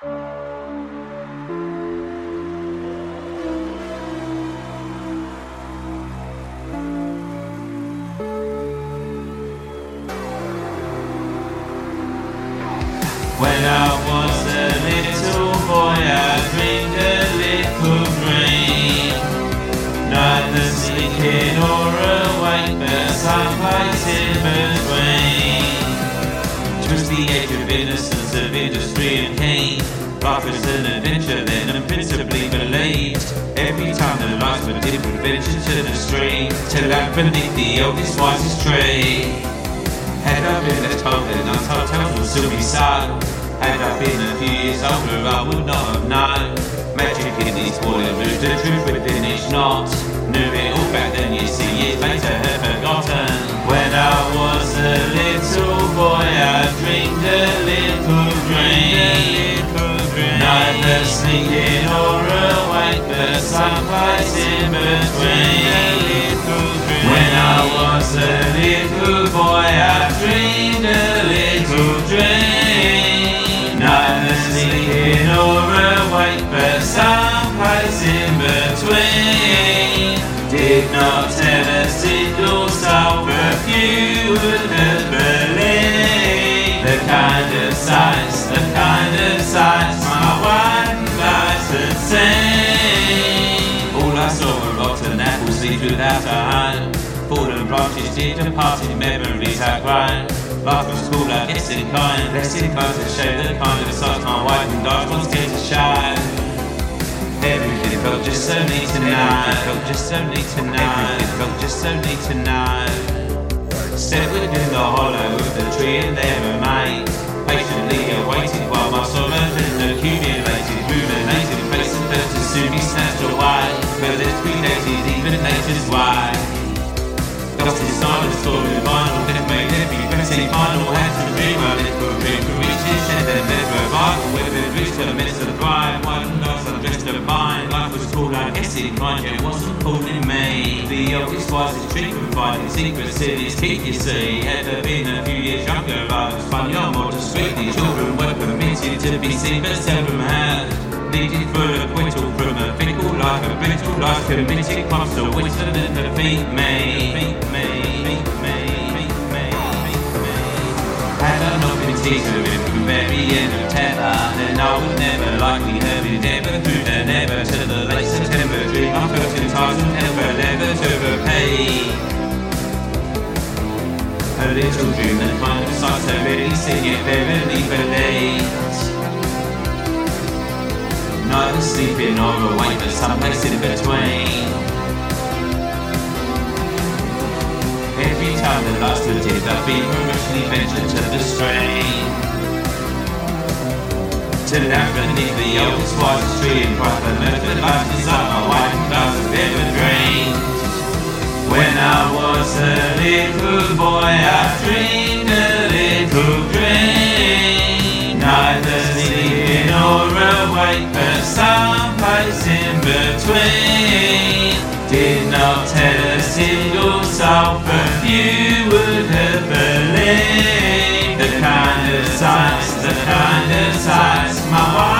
When I was a little boy, I dreamed a little dream, neither sleeping or awake, but someplace in between. 'Twas the age of innocence, of industry and pain. Life was an adventure then, and principally believed. Every time the lights were dim, would venture to the stream, till out beneath the oldest, wisest tree. Had I been left home, then untold tales would still be so. Had I been a few years older, I would not have known. Magic in these boiling roots, the truth within each knot. Knew it all back then, you see, years later had forgotten. When I was a little boy, I dreamed a little dream, neither sleeping or awake, but someplace in between. When I was a little boy, I dreamed a little dream, neither sleeping or awake, but someplace in between. Did not tell a single soul, but few would have believed the kind of sights my wide eyes had seen. All I saw were rotten apples, leaves without a home. Fallen branches, dear departed memories outgrown. Life was cool, I guess in kind, blessed clothes to show the kind of sights my wife and eyes was scared to show. Everything felt just so neat to know. Felt just so neat to know. Everything felt just so neat to know. Set within the hollow of the tree and there remained, patiently awaited while my sorrow then accumulated, ruminated, facing felt to soon be snatched away. But there's predated even nature's way. Lost in silence, story vinyl, death made every pressing final. Had to rewrite it for reach it, and then never revival. Whether it reached to the midst of the bride, one lost undressed of mine. Life was cool, I guess it mind, yet wasn't fooling me. The oldest wisest trick confiding secrets in his teeth, you see. Had I been a few years younger, I was funnier, more discreet. The children were permitted to be seen, but seldom had. Needed for acquittal from a fickle life, a brittle life, committed crimes to wisdom and defeat me. Had I not been teased with him from very end of tether, then I would never likely have endeavoured through the never to the late September dream. I felt entitled never to repay. A little dream that kind of sights I really seen, yet verily believed. Neither sleeping or awake, but someplace in between. Every time the lights were dim, I've been originally ventured to the stream, till out beneath the oldest wisest tree and bright the mirth that life inside my white and glass of ever dreamed. When I was a little boy, I dreamed a little dream, neither sleeping or awake, but someplace in between. Did not tell a single soul, but few would have believed the kind of sights my